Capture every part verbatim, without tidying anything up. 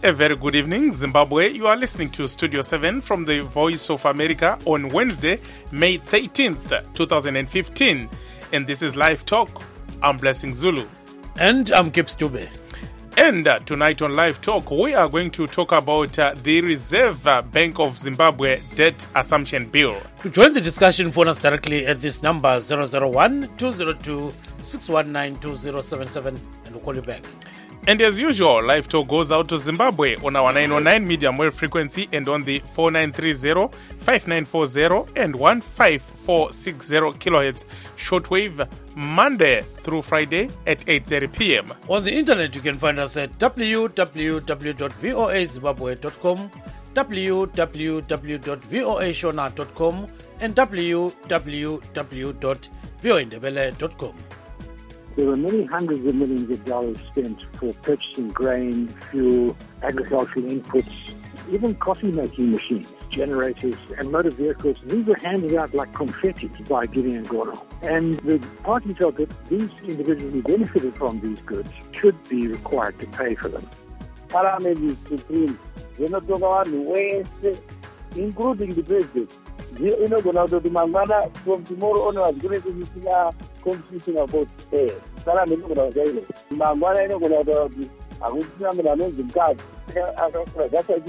A very good evening, Zimbabwe. You are listening to Studio seven from the Voice of America on Wednesday, May thirteenth, twenty fifteen. And this is Live Talk. I'm Blessing Zulu. And I'm Kip Stube. And uh, tonight on Live Talk, we are going to talk about uh, the Reserve uh, Bank of Zimbabwe Debt Assumption Bill. To join the discussion, phone us directly at this number zero zero one, two zero two, six one nine, two zero seven seven and we'll call you back. And as usual, Live Talk goes out to Zimbabwe on our nine oh nine medium wave frequency and on the four nine three zero, five nine four zero and one five four six zero kilohertz shortwave Monday through Friday at eight thirty p.m. On the internet, you can find us at w w w dot voa zimbabwe dot com, w w w dot voa shona dot com and w w w dot voa ndebele dot com. There were many hundreds of millions of dollars spent for purchasing grain, fuel, agricultural inputs, even coffee-making machines, generators, and motor vehicles. These were handed out like confetti by Gideon Gono. And the party felt that these individuals who benefited from these goods should be required to pay for them. Parliament is supreme. We're not talking about the West, including the president. You know, going to the from tomorrow on, going to be a constitution about pay. Parliament is going to say, Mangwana is going to be a good number of the guards. That's why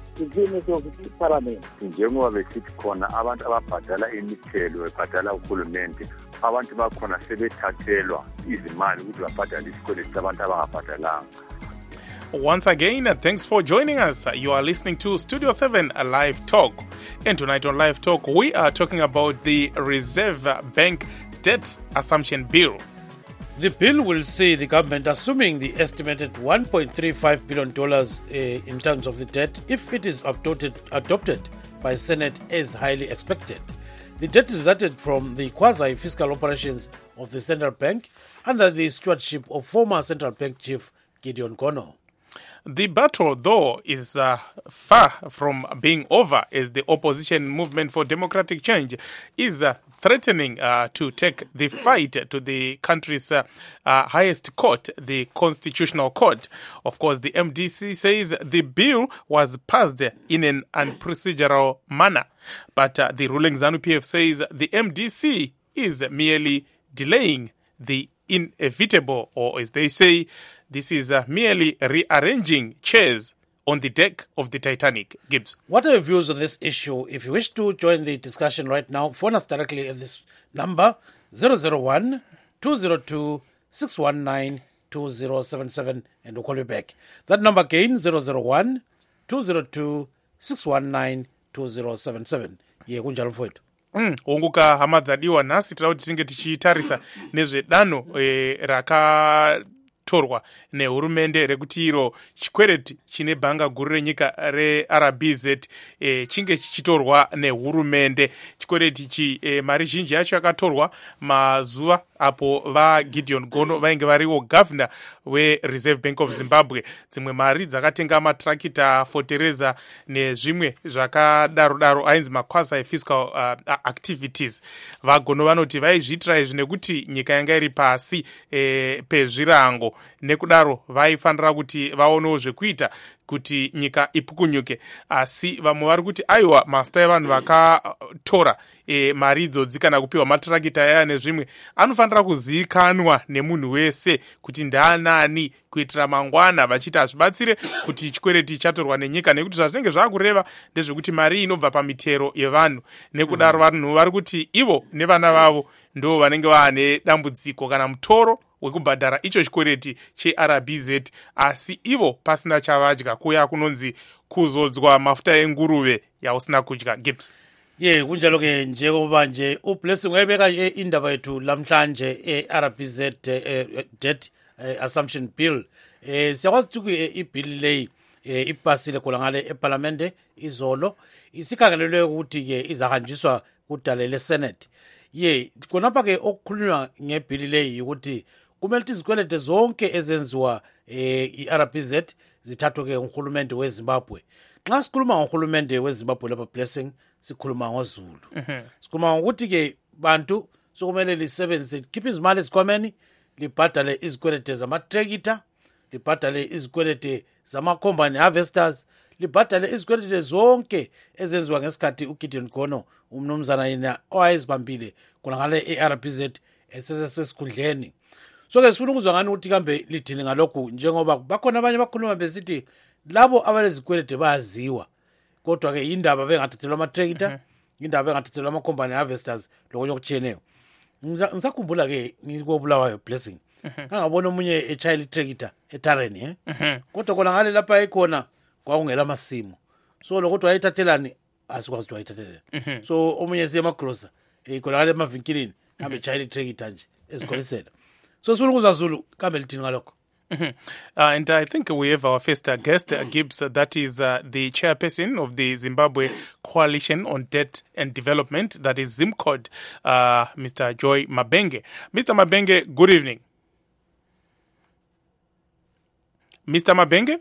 the Parliament. Njengoba besithi khona abantu ababhadala imithelo bebhadala uhulumende, abantu bakhona sebethathelwa izimali ukuthi babhadale isikweletu sabantu abangabhadalanga. Once again, thanks for joining us. You are listening to Studio seven, a Live Talk. And tonight on Live Talk, we are talking about the Reserve Bank Debt Assumption Bill. The bill will see the government assuming the estimated one point three five billion dollars uh, in terms of the debt if it is adopted, adopted by Senate as highly expected. The debt resulted from the quasi-fiscal operations of the central bank under the stewardship of former central bank chief Gideon Gono. The battle, though, is uh, far from being over as the opposition movement for democratic change is uh, threatening uh, to take the fight to the country's uh, uh, highest court, the Constitutional Court. Of course, the M D C says the bill was passed in an unprocedural manner. But uh, the ruling ZANU-P F says the M D C is merely delaying the inevitable, or as they say, this is uh, merely rearranging chairs on the deck of the Titanic. Gibbs. What are your views on this issue? If you wish to join the discussion right now, phone us directly at this number zero zero one, two zero two, six one nine, two zero seven seven and we'll call you back. That number again, zero zero one, two zero two, six one nine, two zero seven seven. Ye kunjalo mfowethu. Mm, onguka hama dzadiwa nhasi tira kuti tinge tichitarisa nezvedano e, rakatorwa nehurumende rekuti iro chikwereti chine bhanga guru renyika reR B Z e, chinge chichitorwa nehurumende. Chikwereti ichi e, mari zhinji yacho yakatorwa mazuva apo vaGideon Gono vainge variwo governor weReserve Bank of Zimbabwe. Dzimwe mari dzakatenga matrakita, fotereza nezvimwe zvakadaro daro ainzi maquasi fiscal uh, activities. VaGono vanoti vaizviitira izvi nekuti nyika yanga iri pasi e, pezvirango, nekudaro vaifanira kuti vaonewo zvekuita kuti nyika ipukunyuke. Asi vamwe vari kuti aiwa masta evanhu vakatora e, mari idzodzi kana kupiwa matrakita aya nezvimwe anofanira kuzivikanwa nemunhu wese kuti ndaanani kuitira mangwana vachiti hazvibatsire kuti chikwereti chatorwa nenyika, nekuti zvazvinenge zvakureva ndezvekuti mari inobva pamitero yevanhu. Nekudaro vanhu vari kuti ivo nevana vavo ndo vanenge vaane dambudziko kana mutoro wekubhadhara icho chikwereti cheR B Z, asi ivo pasina chavadya, kuya kunonzi kuzodzwa mafuta enguruve yausina kudya. Gibbs. Ye kunjalo ke njengoba nje uBlessing wayebeka indaba yethu lamhlanje eR B Z debt assumption bill. Eh siyakwazi ukuthi ibill leyi ipasile khona ngale eParliament izolo, isikhangelelwe ukuthi ke izahanjiswa kudale leSenate. Ye khonapha ke okukhulunywa ngebill leyi ukuthi kumele izikwelede zonke ezenziwa eR B Z zithathwe ke nguhulumende weZimbabwe. Nxa sikhuluma ngohulumende weZimbabwe lapha Blessing, sikhuluma ngoZulu. Sikhuluma ngokuthi ke bantu sokumele lisebenzise khipha izimali ezikhwameni, libhadale izikwelede zamatrekita, libhadale izikwelede zama-combine harvesters libhadale izikweleti zonke ezenziwa ngesikhathi uGideon Gono umnumzana yena owayezibambile khonangale e-R B Z esesesikhundleni. So-ke sifuna ukuzwa ngani ukuthi kambe lithini ngalokhu, njengoba bakhona abanye bakhuluma besithi labo abalezikweleti bayaziwa, kodwa-ke yindaba bengathathelwa ama-tractor, indaba bengathathelwa ama-combine harvesters lokunye okutshiyeneyo. Ngisakhumbula-ke ngikobulawayo Blessing, ngangabona omunye etshayela i-tractor etareni, eh? Kodwa khona ngale lapha ekhona kwakungela amasimo, so lokuthi wayithathelani asikwazi ukuthi wayithathelani. So omunye siye emagrosa khona ngale emavinkilini kambe etshayela i-tractor nje ezikholisela. So sifuna ukuzwa Zulu kambe lithini ngalokho. Uh, and I think we have our first uh, guest, uh, Gibbs, uh, that is uh, the chairperson of the Zimbabwe Coalition on Debt and Development, that is ZIMCOD, uh, Mister Joy Mabenge. Mister Mabenge, good evening. Mister Mabenge?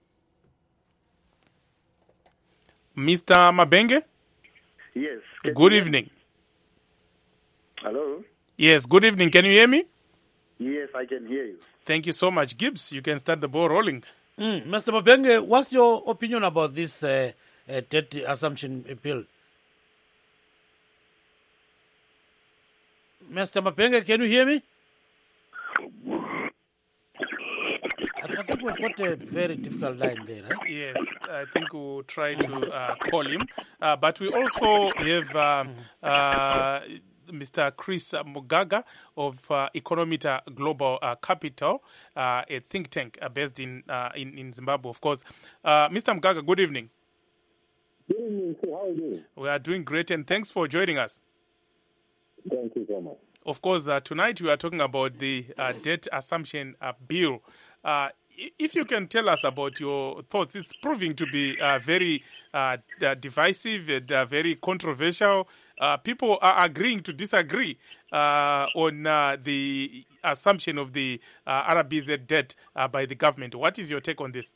Mister Mabenge? Yes. Good evening. Hello? Yes, good evening. Can you hear me? Yes, I can hear you. Thank you so much, Gibbs. You can start the ball rolling. Mm, Mister Mabenge, what's your opinion about this uh, uh, debt assumption bill? Mister Mabenge, can you hear me? I, I think we've got a very difficult line there, right? Yes, I think we'll try to uh, call him. Uh, but we also have uh, uh, Mister Chris Mugaga of uh, Economita Global uh, Capital, uh, a think tank uh, based in, uh, in in Zimbabwe, of course. Uh, Mister Mugaga, good evening. Good evening, sir. How are you doing? We are doing great, and thanks for joining us. Thank you so much. Of course, uh, tonight we are talking about the uh, debt assumption uh, bill. Uh, if you can tell us about your thoughts, it's proving to be uh, very uh, divisive and uh, very controversial. Uh, people are agreeing to disagree uh, on uh, the assumption of the uh, R B Z debt uh, by the government. What is your take on this?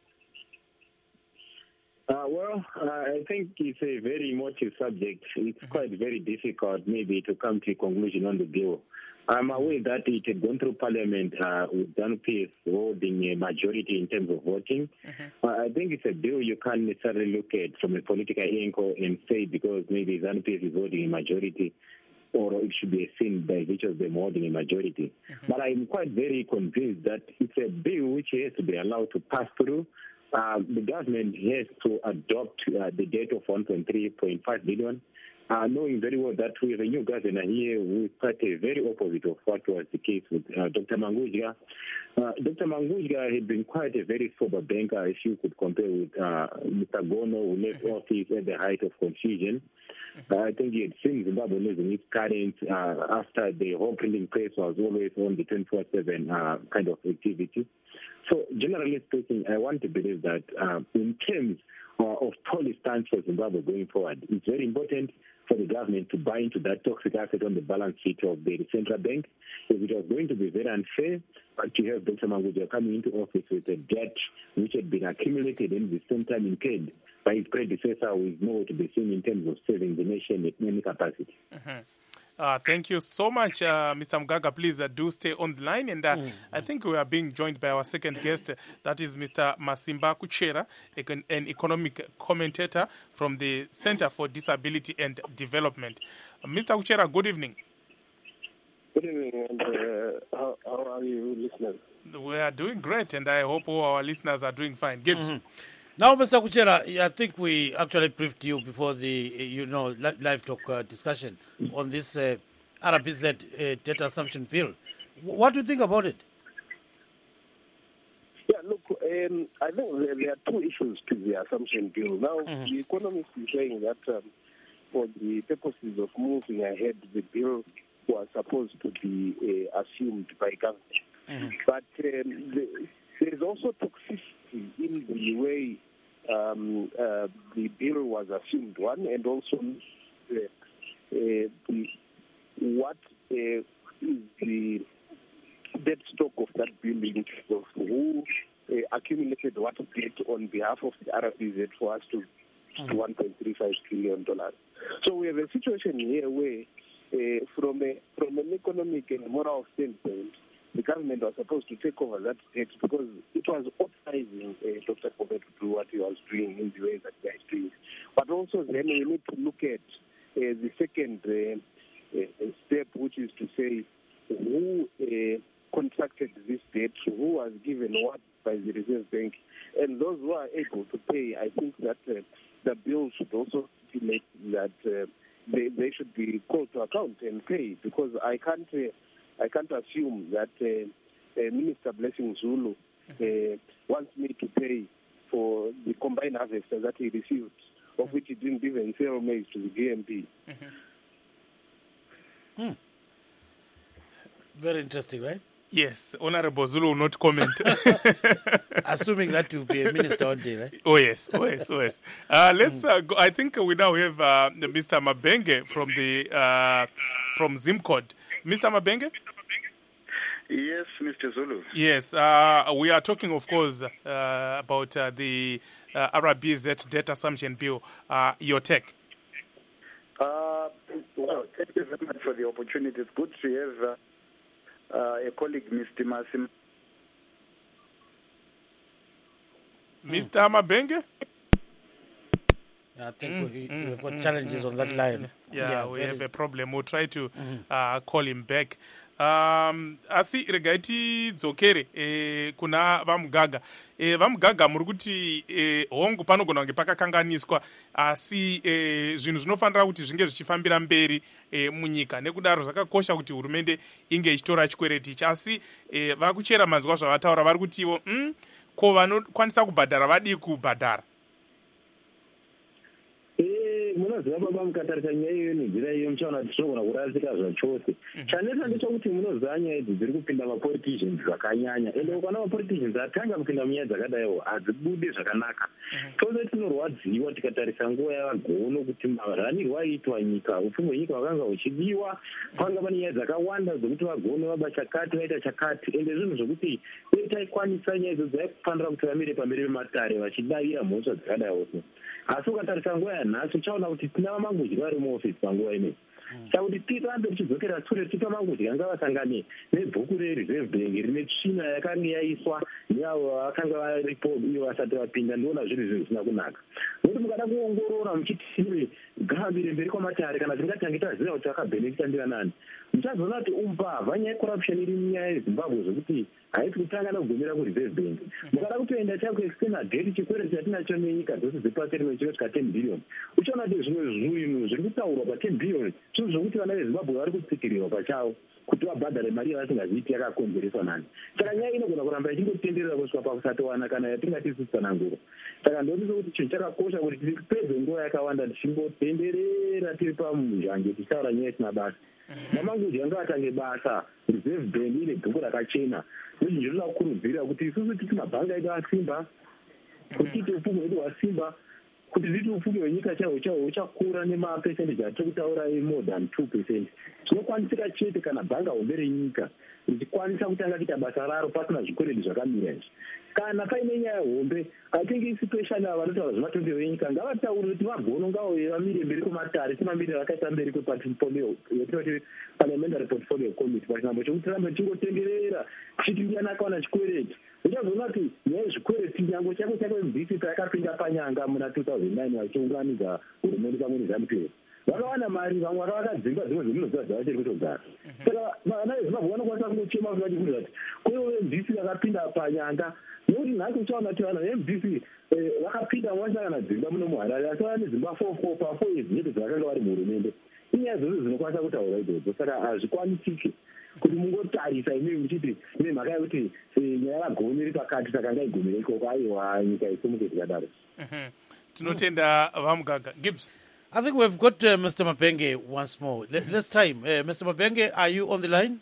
Uh, well, uh, I think it's a very emotive subject. It's mm-hmm. quite very difficult maybe to come to a conclusion on the bill. I'm aware that it had gone through Parliament uh, with ZANU-P F holding a majority in terms of voting. Mm-hmm. Uh, I think it's a bill you can't necessarily look at from a political angle and say because maybe ZANU-P F is holding a majority or it should be a sin by virtue of them holding a majority. Mm-hmm. But I'm quite very convinced that it's a bill which has to be allowed to pass through. Uh, the government has to adopt uh, the debt of one point three point five billion. Uh, knowing very well that we have a new governor here who is quite a very opposite of what was the case with uh, Doctor Mangudya. Uh, Doctor Mangudya had been quite a very sober banker, if you could compare with uh, Mister Gono, who left office at the height of confusion. Uh, I think he had seen Zimbabwe losing its current uh, after the whole printing press was always on the twenty-four seven uh, kind of activity. So generally speaking, I want to believe that uh, in terms uh, of policy stance for Zimbabwe going forward, it's very important for the government to buy into that toxic asset on the balance sheet of the central bank. If it was going to be very unfair uh, to have Doctor Mangudya coming into office with a debt which had been accumulated and at the same time incurred by his predecessor, who is nowhere to be seen in terms of saving the nation at any capacity. Mm-hmm. Uh, thank you so much, uh, Mister Mugaga. Please uh, do stay on the line. And uh, mm. I think we are being joined by our second guest. Uh, that is Mister Masimba Kuchera, an economic commentator from the Center for Disability and Development. Uh, Mister Kuchera, good evening. Good evening, and uh, how, how are you, listeners? We are doing great, and I hope all our listeners are doing fine. Gibbs. Mm-hmm. Now, Mister Kuchera, I think we actually briefed you before the, you know, live talk uh, discussion on this uh, R B Z uh, debt assumption bill. What do you think about it? Yeah, look, um, I think there, there are two issues to the assumption bill. Now, mm-hmm. the economist is saying that um, for the purposes of moving ahead, the bill was supposed to be uh, assumed by government. Mm-hmm. But um, the, there is also toxicity in the way um, uh, the bill was assumed, one, and also uh, uh, the, what uh, is the debt stock of that bill in terms of who uh, accumulated what debt on behalf of the R B Z for us to, mm-hmm. to one point three five trillion dollars. So we have a situation here where, uh, from, a, from an economic and moral standpoint, the government was supposed to take over that debt because it was authorizing uh, Doctor Kobe to do what he was doing in the way that he is doing. But also then we need to look at uh, the second uh, uh, step, which is to say who uh, contracted this debt, who was given what by the Reserve Bank, and those who are able to pay. I think that uh, the bill should also stipulate that uh, they, they should be called to account and pay, because I can't uh, I can't assume that uh, uh, Minister Blessing Zulu uh, wants me to pay for the combined harvest that he received, of which he didn't even sell maize to the D M P. Mm-hmm. Hmm. Very interesting, right? Yes, Honorable Zulu will not comment. Assuming that you'll be a minister one day, right? Oh, yes, oh, yes, oh, yes. Uh, let's uh, go. I think we now have uh, Mister Mabenge from the uh, from Zimcod. Mister Mabenge? Yes, Mister Zulu. Yes, uh, we are talking, of course, uh, about uh, the uh, R B Z debt assumption bill. Uh, your take? Uh, well, thank you very much for the opportunity. It's good to have uh, uh, a colleague, Mister Masim. Mister Mabenge? I think mm, we, mm, we've got mm, challenges mm, on that mm, line. Yeah, yeah we have a problem. We'll try to mm. uh, call him back. Um, asi regaiti dzokere eh, kuna vamugaga eh, vamugaga muri kuti eh, hongu panogona kunge pakakanganiswa asi eh, zvinhu zvinofanira kuti zvinge zvichifambira mberi eh, munyika. Nekudaro zvakakosha kuti hurumende inge ichitora chikwereti ichi, asi eh, vakuchera manzwa zvavataura vari kuti ivo mm, ko vanokwanisa kubhadhara vadii kubhadhara. Munoziva baba mukatarisa nyaya iyoyo nenzira iyo muchaona kuti tinogona kurasika zvachose. Chanetsa ndechekuti munoziva nyaya idzi dziri kupinda mapoliticians zvakanyanya, ende ukaona mapoliticians atanga kupinda munyaya dzakadaiwo hadzibude zvakanaka. Tose tinorwadziwa tikatarisa nguva yavagono kuti maranirwo aiitwa nyika, upfumi hwenyika hwakanga huchidiwa, kwanga pane nyaya dzakawanda dzokuti vagono vaba chakati vaita chakati, ende zvinhu zvokuti dai taikwanisa nyaya idzo dzaifanira kuti vamire pamberi pematare vachidavira mhosva dzakadaiwo. Asi ukatarisa nguva yanhasi uchaona kuti tina vamangudyi vari muofisi panguva ino. Saka kuti tirambe tichidzokera sure tipa mangudyi anga vasangane nebhuku rereserve bank rine tsvina yakanga yaiswa neavo vakanga varipo iyo vasati vapinda. Ndiona zviri zvinhu zvisina kunaka, nokuti mukada kuongorora muchiti gambire mberi kwamatare kana tingatange taziva kuti vakabhenefita ndivanani, muchazoona kuti umbavha nyaya yecorruption iri munyaya yezimbabwe zvokuti haisi kutanga nekugumira kureserve bank. Mukada kutoenda chaiko external debt, chikwereti chatinacho nenyika dzose dzepasi rimwe chinosvika ten billion, uchaona kuti zvimwe zvinhu zviri kutaurwa pa ten billion zvinhu zvokuti vana vezimbabwe vari kutsikirirwa pachavo kuti vabhadhare mari yavasingaziiti yakakonzereswa nani. Saka nyaya inogona kuramba ichingotenderera kusvika pakusatowana kana yatingati isitsananguro. Saka ndoti sokuti chinhu chakakosha kuti tipedze nguva yakawanda tichingotenderera tiri pamuzhange tichitaura nyaya isina basa. Mamangudyi anga atange basa, reserve bank ine bhuku rakachena. Zvinhu zvinoda kukurudzira kuti isusu titi mabhanga edu asimba, kuti titi upfumi hwedu hwasimba, kuti titi upfumi hwenyika chahwo chahwo uchakura nemapercentage atiri kutaura more than two percent. Tinokwanisika chete kana bhanga hombe renyika richikwanisa kutanga kuita basa raro pasina zvikwereti zvakamira izvi. Kana paine nyaya hombe, atingi situation ava vanotaura zvematongerwo enyika ngavataure kuti vagono ngavo vamire mberi kwematare semamiriro akaita mberi kweportfolio yatinoti parliamentary portfolio committee pachinhambo chokuti rambe tichingotenderera tichiti ndiani akawana chikwereti. Uchazoona kuti nyaya yezvikwereti nyango chako chako mbc paakapinda panyanga muna two thousand nine vachiunganidza hurumende pamwe neZANU-P F, vakawana mari, vamwe vakavaka dzimba dzimwe dzeminoziva dzavachiri kutogara. Saka vana vezimbabwe vanokwanisa kungochema vachikuti kuti kuivo vemubc vakapinda panyanga, nokuti nhasi uchaona kuti vanhu vemubc vakapinda vachakana dzimba muno muharare asi vane dzimba four four pafour dzinoto dzavakanga vari muhurumende. Inyaya dzose dzinokwanisa kutaura idzodzo, saka hazvikwanisiki kuti mungotarisa imei muchiti ine mhaka yekuti nyaya yavagoni iri pakati saka ngaigumire ikoko, aiwa nyika isimuke tikadaro. Tinotenda vamugaga. Gibbs? I think we've got uh, Mister Mabenge once more. Let, this time, uh, Mister Mabenge, are you on the line?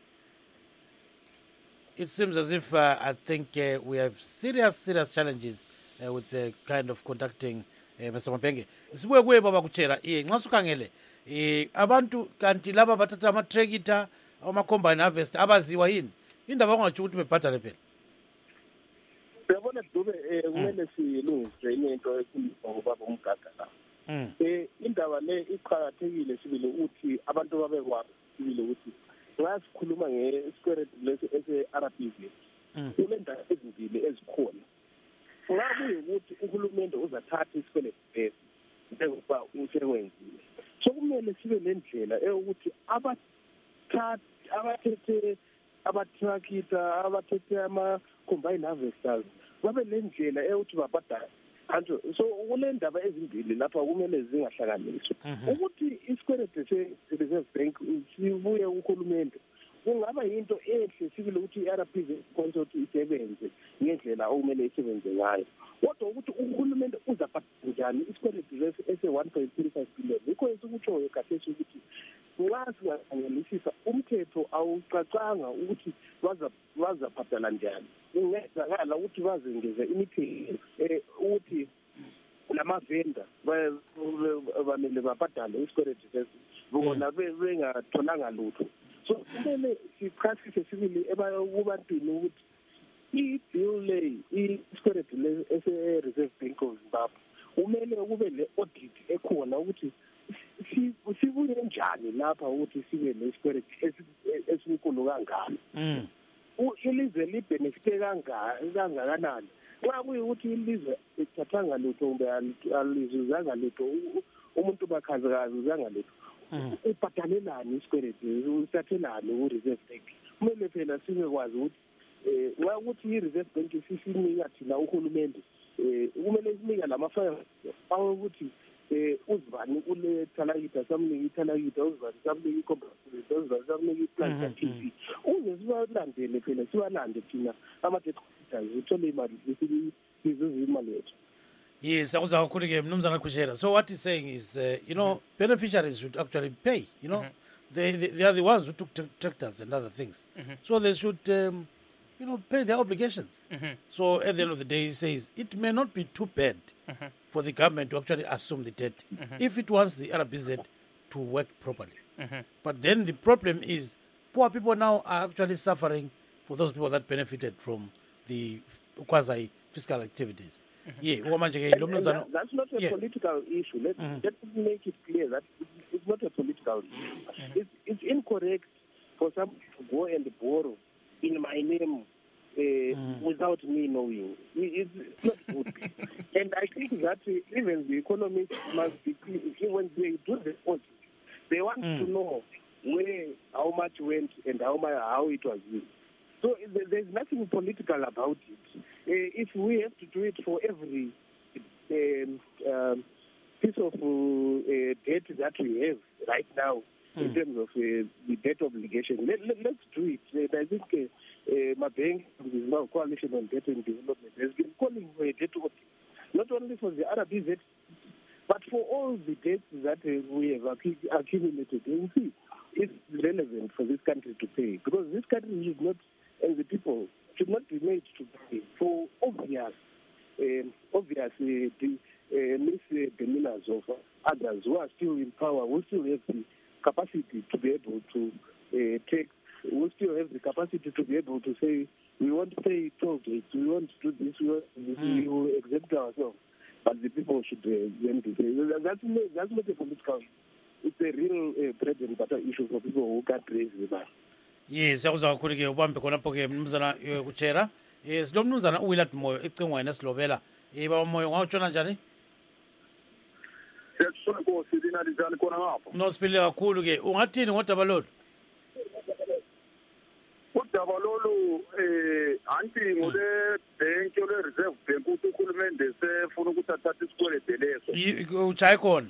It seems as if uh, I think uh, we have serious, serious challenges uh, with uh, kind of conducting uh, Mister Mabenge. Sibuye baba kuchera eh nxasukangele eh abantu kanti laba bathatha ama tractor ama combine harvest abaziwa yini indaba ongathi ukuthi bebhadale phela. Uyabona Dube eh kumele silungise into ekhuluma ngobaba umgaga la. Eh indaba le iqhakathekile sibile ukuthi abantu babekwazi sibile ukuthi xa sikhuluma nge-security lesi ese-R P Z kunendawo ezimbili ezikhona nxa kuyukuthi uhulumende uzathatha isikweletu lesi njengoba usekwenzile so kumele sibe nendlela eyokuthi abathethe abatrakita abathethe ama-combine harvesters babe nendlela eyokuthi babhadale kanti so kunendaba ezimbili lapha kumele zingahlakaniswa ukuthi isikweletu se-reserve bank sibuye kuhulumende kungaba yinto ehle sibile ukuthi i-R P Z consort isebenze ngendlela okumele isebenze ngayo kodwa ukuthi uhulumende uzabhadala njani isikweletu lesi ese-one point three five billion yikho esikutshoyo kathesi ukuthi nxa singaangelisisa umthetho awucacanga ukuthi bazabhadala njani kungenzakala ukuthi bazengeze imiphelo ukuthi lamavenda bamele babhadale isikweletu lesi bona bengatholanga lutho so kumele sichasise sibili ebantwini ukuthi i-bill leyi isikweletu ese-Reserve Bank of Zimbabwe kumele kube le-audit ekhona ukuthi sibuye njani lapha ukuthi sibe nesikweletu esinkulu kangani ilizwe libhenefite kangakanani nxa kuyukuthi ilizwe lithathanga lutho kumbe alizuzanga lutho umuntu bakhazikazuzanga lutho ubhadalelani isikweletu usathelani ku-Reserve Bank kumele phela sibekwazi ukuthi nxa ukuthi i-Reserve Bank sisinika thina uhulumende kumele sinika lama-five awokuthi uzibani kule thalakita samnika ithalakita uzibani samnika icomputer uzibani samnika iplant ka-T V uze sibalandele phela sibalande thina ama-debt collectors uthole imali sizuze imali yethu. Yes, I was Mnumzana Kushera. So what he's saying is, uh, you know, beneficiaries should actually pay. You know, mm-hmm. they, they they are the ones who took t- tractors and other things. Mm-hmm. So they should, um, you know, pay their obligations. Mm-hmm. So at the end of the day, he says it may not be too bad mm-hmm. for the government to actually assume the debt mm-hmm. if it wants the R B Z to work properly. Mm-hmm. But then the problem is, poor people now are actually suffering for those people that benefited from the quasi fiscal activities. Mm-hmm. Yeah, and, and that, that's not a yeah. political issue. Let's, mm-hmm. let's make it clear that it's not a political issue. Mm-hmm. It's, it's incorrect for some to go and borrow in my name uh, mm-hmm. without me knowing. It, it's not good. And I think that even the economists must be, when they do the audit, they want mm-hmm. to know where, how much went and how much, how it was used. So there's nothing political about it. Uh, if we have to do it for every um, um, piece of uh, debt that we have right now mm. in terms of uh, the debt obligation, let, let, let's do it. And I think uh, uh, my bank, the Coalition on Debt and Development, has been calling for a debt audit, not only for the R B Z, but for all the debts that uh, we have accumulated. And see, it's relevant for this country to pay, because this country is not, and the people should not be made to pay for obvious, um, obvious uh, the, uh, misdemeanors of others who are still in power, who still have the capacity to be able to uh, take, who still have the capacity to be able to say, we want to pay toll gates, we want to do this, we want to do this, mm. we will exempt ourselves. But the people should uh, then be saying, that's not, that's not a political, it's a real uh, bread and butter issue for people who can't raise the money. Yes, yakuzwa kakhulu ke ubambe khona pho ke mnumzana Kuchera. Yes, lo mnumzana uWillat Moyo ecingweni esilobela. Eh baba Moyo ngawutshona njani? Siyasonko sidina njani khona ngapha. Nosipile kakhulu ke. Ungathini ngodaba lolu? Udaba lolu eh anti ngole bank le Reserve Bank uthi uhulumende sefuna ukuthi athathe isikweletu leso. Uchaye khona.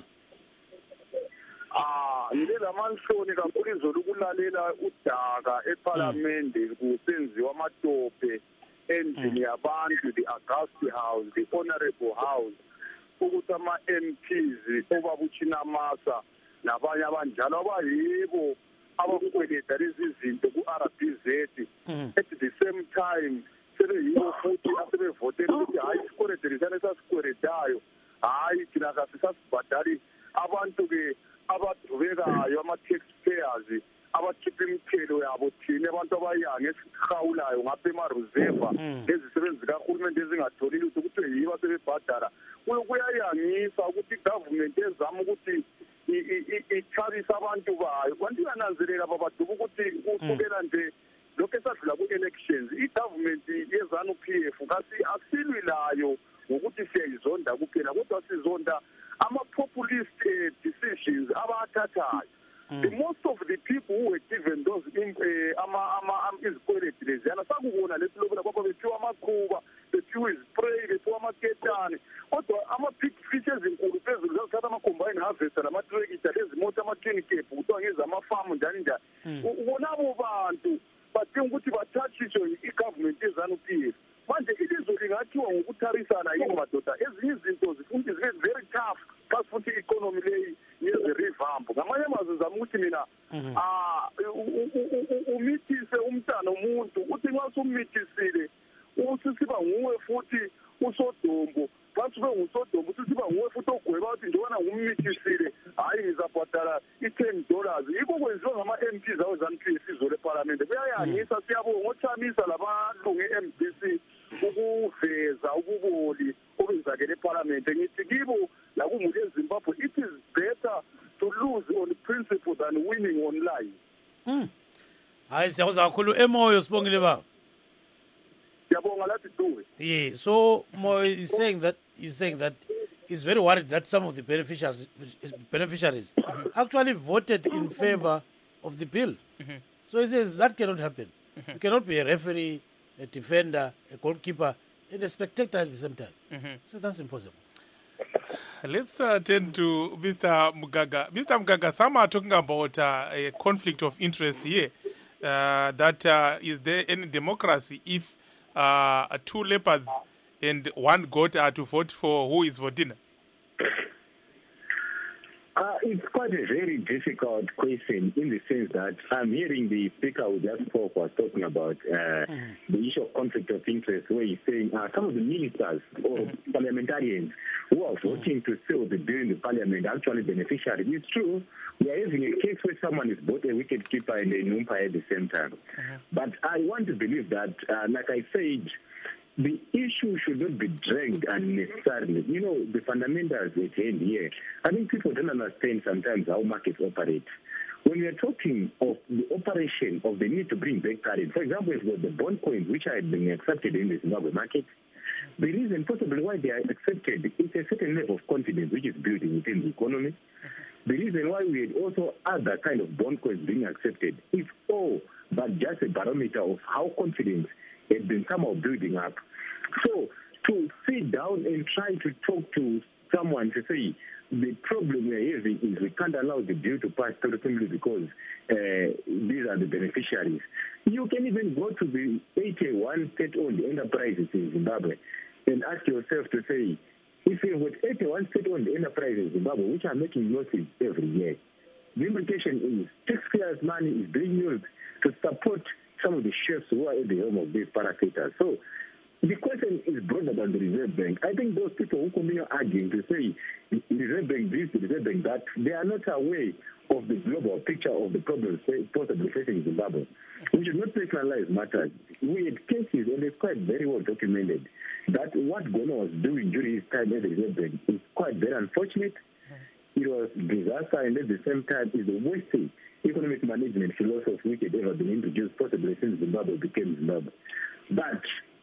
Ah, yile lamanhloni kakhulu izolo ukulalela udaka eParliament kusenziwa amatope endlini yabantu, the Augusti House, the Honorable House, ukuthi ama-M Ps obabuchina masa nabanye abanjalo abayibo abakweleta lezi zinto ku-R B Z at the same time sebeyibo futhi asebevotela ukuthi hayi isikweletu lesane sasikweletayo hayi thina kasisasibhadali abantu-ke abadubekayo ama-taxpayers abakhipha imithelo yabo thina abantu abayange esihawulayo ngapha ema-reserva ezisebenzi zikahulumende ezingatholi lutho ukuthi yibo sebebhadala kuyayangisa ukuthi igovernment ezama ukuthi ithabisa abantu bayo kanti uyananzelela babaduba ukuthi kusukela nje lokho esadlula ku-elections i-government ye-ZANU P F asilwi layo ngokuthi siyayizonda kuphela kodwa sizonda ama-populist uh, decisions abathathayo. The most of the people who were given those izikweleti leziyana sakubona lesi lokuna kwaba bephiwa amakhuba bephiwa izispray bephiwa amaketane kodwa ama-big fish ezinkulu phezulu zazithatha ama-combine harvester nama-trekita lezi moto ama-clinicap kuthiwa ngezamafamu njani njani ubonabo bantu badinga ukuthi bathathiswe i-government ye-ZANU P F manje ilizwe lingakhiwa ngokutharisana yini madoda ezinye izinto zifuthi zibe very tough xa futhi i-economy leyi yeze-revamp ngamanye amazwi zama ukuthi mina umithise umntana umuntu uthi nxa summithisile usisiba nguwe futhi usodombo phansi ube ngusodombo usisiba nguwe futhi ogweba ukuthi njengobana ngummithisile hhayi ngizabhadala i-ten dollars yikho kwenziwa ngama-M P zawo ZANU P F izolo ephalamende kuyayangisa siyabonga othamisa labalungu e-M D C ukuveza ububoli obenzakele ephalamende ngithi kibo lakumuhle eZimbabwe it is better to lose on principle than winning on lies. Mm. Hayi siyakuzwa kakhulu emoyo sibongile baba. Siyabonga lathi duwe. Yeah, so Moyo is saying that he's saying that he's very worried that some of the beneficiaries beneficiaries actually voted in favor of the bill. Mm-hmm. So he says that cannot happen. Mm-hmm. You cannot be a referee, a defender, a goalkeeper, and a spectator at the same time. Mm-hmm. So that's impossible. Let's uh, turn to Mister Mugaga. Mister Mugaga, some are talking about uh, a conflict of interest here. Uh, that uh, is there any democracy if uh, two leopards and one goat are to vote for who is voting? Uh, it's quite a very difficult question in the sense that I'm hearing the speaker who just spoke was talking about uh, mm-hmm. the issue of conflict of interest, where he's saying uh, some of the ministers or mm-hmm. parliamentarians who are voting mm-hmm. to seal the bill in the parliament are actually beneficiaries. It's true, we are having a case where someone is both a wicketkeeper and a umpire at the same time. Mm-hmm. But I want to believe that, uh, like I said, the issue should not be dragged unnecessarily. You know, the fundamentals at hand here, I think people don't understand sometimes how markets operate. When we are talking of the operation of the need to bring back current, for example, if the bond coins which are being accepted in the Zimbabwe market, the reason possibly why they are accepted is a certain level of confidence which is building within the economy. The reason why we had also other kind of bond coins being accepted is all but just a barometer of how confidence had been somehow building up. So to sit down and try to talk to someone to say the problem we're having is we can't allow the bill to pass through simply because uh, these are the beneficiaries. You can even go to the eighty-one state-owned enterprises in Zimbabwe and ask yourself to say, if you have eighty-one state-owned enterprises in Zimbabwe which are making losses every year, the implication is taxpayers' money is being used to support some of the chefs who are at the helm of these parastatals. So the question is broader than the Reserve Bank. I think those people who continue arguing to say the Reserve Bank this, the Reserve Bank that, they are not aware of the global picture of the problems possibly facing Zimbabwe. We should not personalize matters. We had cases, and it's quite very well documented, that what Gono was doing during his time at the Reserve Bank is quite very unfortunate. It was disaster, and at the same time is the worst thing economic management philosophy which had ever been introduced possibly since Zimbabwe became Zimbabwe. But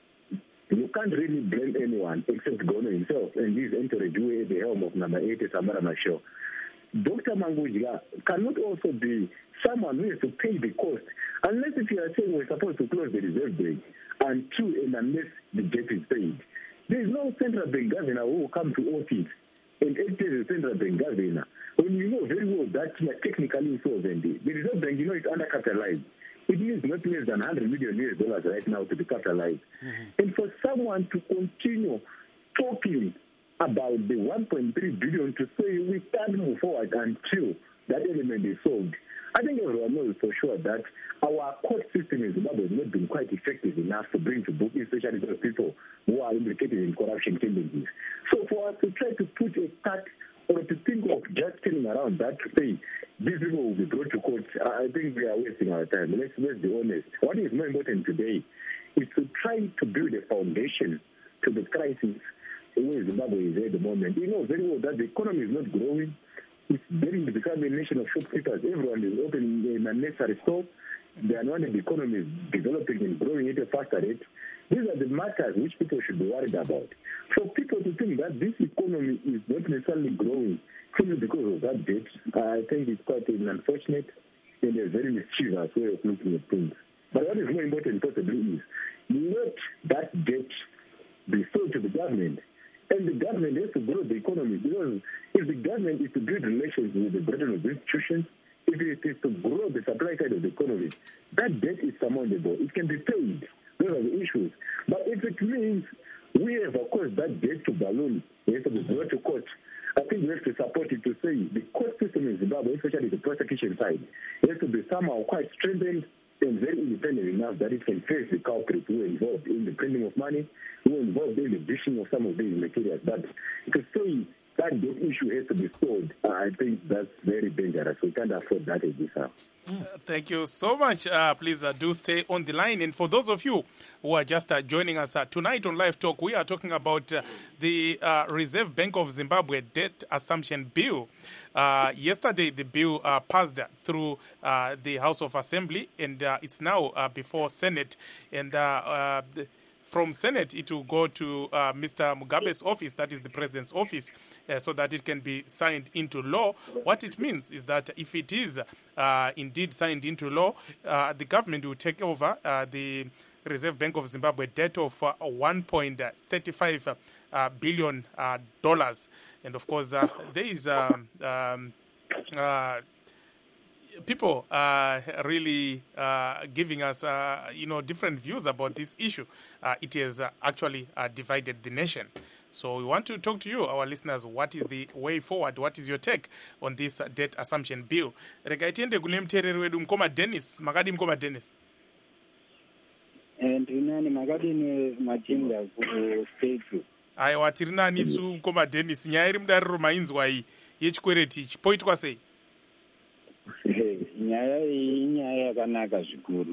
you can't really blame anyone except Gono himself and his entourage who at the helm of number eight, Samara Machel. Doctor Mangujya cannot also be someone who has to pay the cost, unless if you are saying we're supposed to close the Reserve Bank until and unless the debt is paid. There is no central bank governor who will come to office and act as a central bank governor when you know very well that you are technically insolvent. The Reserve Bank, you know, it's undercapitalized. It needs not less than one hundred million U S dollars right now to be capitalized. Mm-hmm. And for someone to continue talking about the one point three billion to say we can't move forward until that element is solved, I think everyone knows for sure that our court system in Zimbabwe has not been quite effective enough to bring to book, especially those people who are implicated in corruption tendencies. So for us to try to put a cut or to think of just turning around that to say these people will be brought to court, I think we are wasting our time. Let's, let's be honest. What is more important today is to try to build a foundation to the crisis where Zimbabwe is at the moment. You know very well that the economy is not growing. It's beginning to become a nation of shopkeepers. Everyone is opening an unnecessary store. The unwanted economy is developing and growing at a faster rate. These are the matters which people should be worried about. For people to think that this economy is not necessarily growing simply because of that debt, I think it's quite an unfortunate and a very mischievous way of looking at things. But what is more important possibly is let that debt be sold to the government. And the government has to grow the economy, because if the government is to build relations with the burden of institutions, if it is to grow the supply side of the economy, that debt is surmountable. It can be paid. Those are the issues. But if it means we have, of course, that debt to balloon, we have to be brought to court, I think we have to support it to say the court system in Zimbabwe, especially the prosecution side, has to be somehow quite strengthened and very independent enough that it can face the culprits who are involved in the printing of money, who are involved in the dishing of some of these materials. But to say that this issue has to be solved, uh, I think that's very dangerous. We can't afford that as this hour. Uh, thank you so much. Uh, please uh, do stay on the line. And for those of you who are just uh, joining us uh, tonight on Live Talk, we are talking about uh, the uh, Reserve Bank of Zimbabwe Debt Assumption Bill. Uh, yesterday, the bill uh, passed through uh, the House of Assembly, and uh, it's now uh, before Senate. And uh, uh, the, from Senate, it will go to uh, Mister Mugabe's office, that is the president's office, uh, so that it can be signed into law. What it means is that if it is uh, indeed signed into law, uh, the government will take over uh, the Reserve Bank of Zimbabwe debt of uh, one point three five uh, billion uh, dollars. And of course, uh, there is um, um, uh, people are really uh, giving us, uh, you know, different views about this issue. Uh, it has uh, actually uh, divided the nation. So we want to talk to you, our listeners. What is the way forward? What is your take on this uh, debt assumption bill? Rega tiende kune mtereri wedu Mkoma Dennis. Makadi Mkoma Dennis. Ndinani makadini machinda ku state. Aiwa tiri nani su Mkoma Dennis. Nyaya iri mudariro mainzwa iyi yechikwereti ichi poitwa sei? Nyaya iyi nyaya yakanaka zvikuru.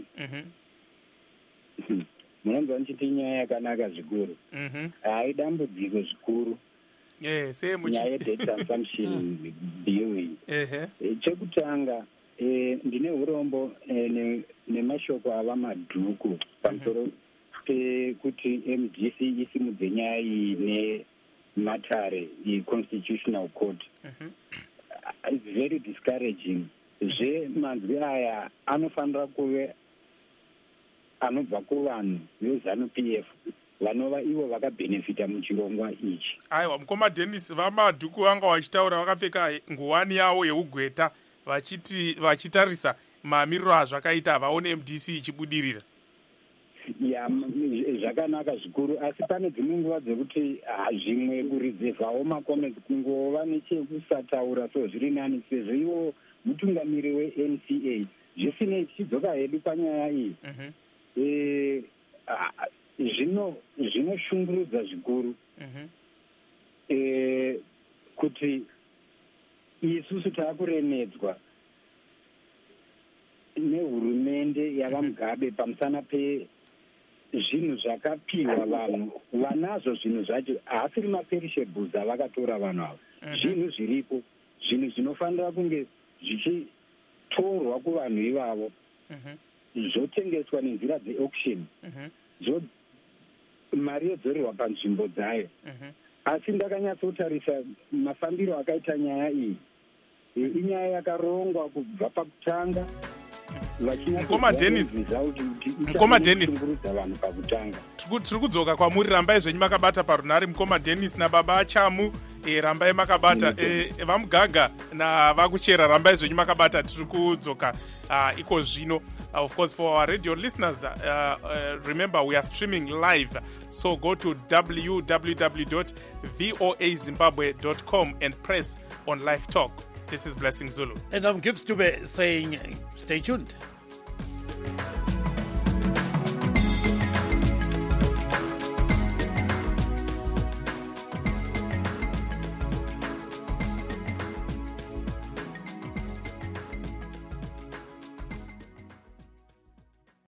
Munonzwa ndichiti nyaya yakanaka zvikuru. Hai dambudziko zvikuru. Eh, sei muchi. Nyaya debt assumption bill. Eh. Chekutanga eh ndine urombo eh, nemashoko ava madhuku pamusoro kuti M D C isimudze nyaya iyi nematare i-constitutional court. It's very discouraging. Zve manzwi aya anofanira kuve anobva kuvanhu veZANU P F vanova ivo vakabhenefita muchirongwa ichi. Aiwa, Mkoma Dennis, vamadhuku vanga vachitaura vakapfeka nguwani yavo yeugweta vachiti vachitarisa mamiriro azvakaita vaone M D C ichibudirira. Ya, zvakanaka zvikuru, asi pane dzimwe nguva dzekuti zvimwe kurizevhawo makomenti kungova nechekusataura so zviri nani sezvo ivo mutungamiri we-N C A. Zvisinei tichidzoka hedu panyaya iyi. Eh, zvino zvinoshungurudza zvikuru. Eh, kuti isusu taakuremedzwa nehurumende yavaMugabe pamusana pe zvinhu zvakapiwa vanhu vanazvo zvinhu zvacho haasiri maperishables avakatora vanhu ava. Zvinhu zviripo, zvinhu zvinofanira kunge zvichitorwa kuvanhu ivavo zvotengeswa nenzira dzeauction, mari yodzorerwa panzvimbo dzayo. Asi ndakanyatsotarisa mafambiro akaita nyaya iyi, inyaya yakarongwa kubva pakutanga. Mkoma Dennis, Mkoma Dennis, tiri kudzoka kwamuri. Rambai zvenyu makabata parunhare. Mkoma Dennis nababa Chamu, e, rambai makabata. E, vaMugaga navakuchera, rambai zvenyu makabata. Tiri kudzoka uh, iko zvino. Uh, of course, for our radio listeners, uh, uh, remember we are streaming live. So go to w w w dot voa zimbabwe dot com and press on Live Talk. This is Blessing Zulu. And I'm Gibbs Dube saying, stay tuned.